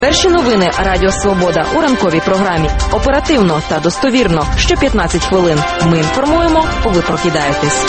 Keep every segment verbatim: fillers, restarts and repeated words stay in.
Перші новини Радіо Свобода у ранковій програмі. Оперативно та достовірно. Що п'ятнадцять хвилин. Ми інформуємо, ви прокидаєтесь.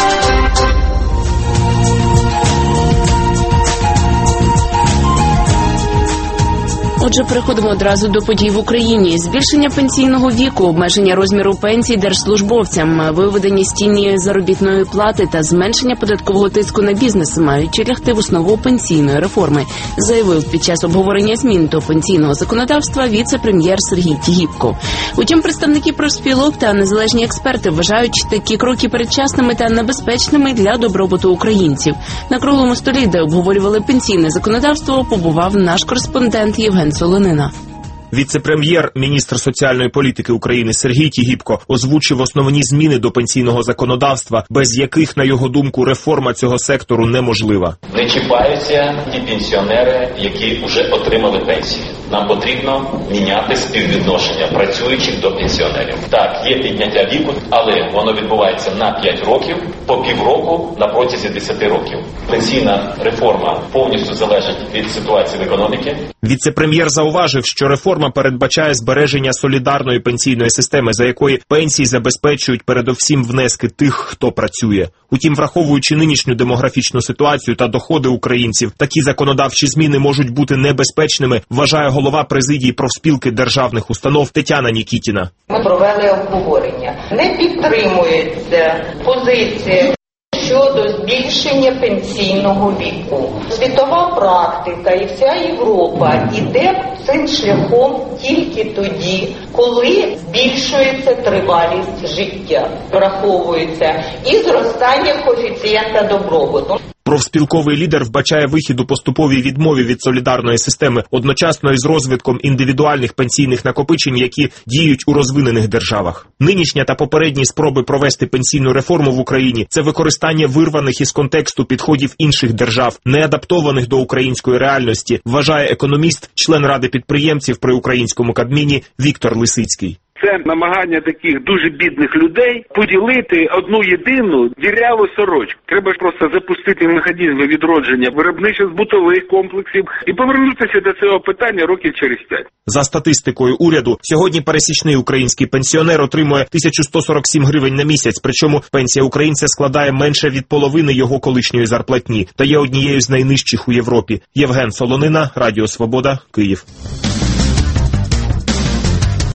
Отже, переходимо одразу до подій в Україні. Збільшення пенсійного віку, обмеження розміру пенсій держслужбовцям, виведення з тіні заробітної плати та зменшення податкового тиску на бізнес мають лягти в основу пенсійної реформи, заявив під час обговорення змін до пенсійного законодавства віце-прем'єр Сергій Тігіпко. Утім, представники профспілок та незалежні експерти вважають такі кроки передчасними та небезпечними для добробуту українців. На круглому столі, де обговорювали пенсійне законодавство, побував наш кореспондент Євген Солонина. Віце-прем'єр, міністр соціальної політики України Сергій Тігіпко озвучив основні зміни до пенсійного законодавства, без яких, на його думку, реформа цього сектору неможлива. Не чіпаються ті пенсіонери, які вже отримали пенсії. Нам потрібно міняти співвідношення працюючих до пенсіонерів. Так, є підняття віку, але воно відбувається на п'ять років, по півроку на протязі десяти років. Пенсійна реформа повністю залежить від ситуації в економіці. Віце-прем'єр зауважив, що реформа передбачає збереження солідарної пенсійної системи, за якої пенсії забезпечують передовсім внески тих, хто працює. Утім, враховуючи нинішню демографічну ситуацію та доходи українців, такі законодавчі зміни можуть бути небезпечними, вважає голова президії профспілки державних установ Тетяна Нікітіна. Ми провели обговорення. Не підтримується позиція щодо збільшення пенсійного віку. Світова практика і вся Європа йде цим шляхом тільки тоді, коли збільшується тривалість життя, враховується і зростання коефіцієнта добробуту. Профспілковий лідер вбачає вихід у поступовій відмові від солідарної системи, одночасно із розвитком індивідуальних пенсійних накопичень, які діють у розвинених державах. Нинішня та попередні спроби провести пенсійну реформу в Україні – це використання вирваних із контексту підходів інших держав, не адаптованих до української реальності, вважає економіст, член Ради підприємців при українському Кабміні Віктор Лисицький. Це намагання таких дуже бідних людей поділити одну єдину діряву сорочку. Треба ж просто запустити механізми відродження виробничо-збутових комплексів і повернутися до цього питання років через п'ять. За статистикою уряду, сьогодні пересічний український пенсіонер отримує тисячу сто сорок сім гривень на місяць, причому пенсія українця складає менше від половини його колишньої зарплатні та є однією з найнижчих у Європі. Євген Солонина, Радіо Свобода, Київ.